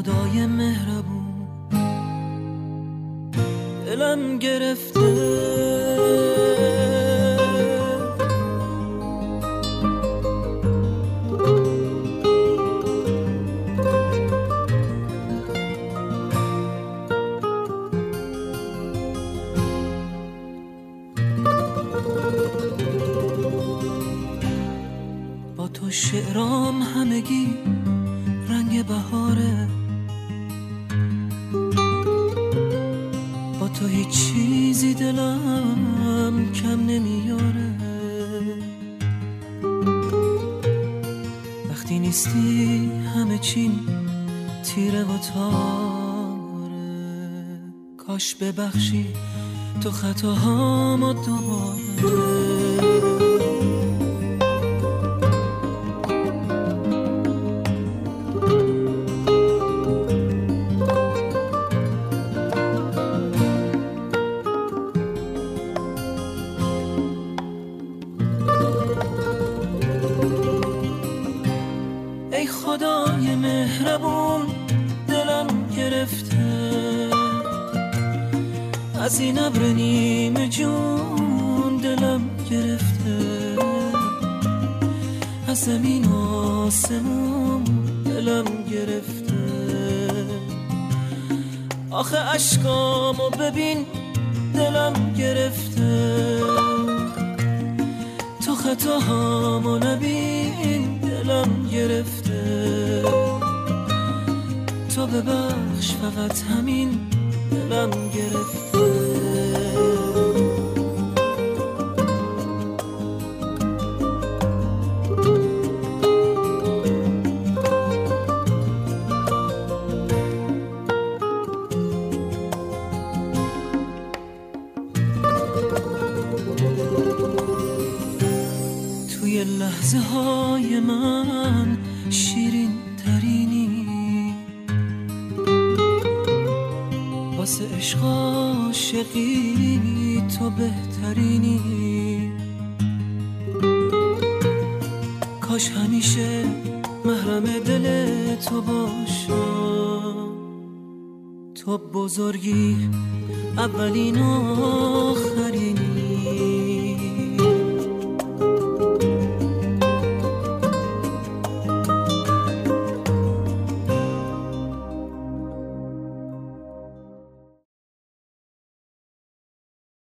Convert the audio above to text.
خدای مهربون دلم گرفته. با تو شعرام همگی رنگ بهاره، با تو هیچ چیزی دلم کم نمیاره. وقتی نیستی همه چیم تیره و تاره، کاش ببخشی تو خطاهامو دوباره. ای خدای مهربون دلم گرفته، از این ابر نیمه جون دلم گرفته، از زمین آسمون دلم گرفته. آخه اشکامو ببین دلم گرفته، تو خطاهامو نبین دلم گرفته. تو ببخش فقط همین دلم گرفته. توی لحظه های من شیرین ترینی، واسه عشق عاشقی تو بهترینی. کاش همیشه محرم دل تو باشم، تو بزرگی اولین آخر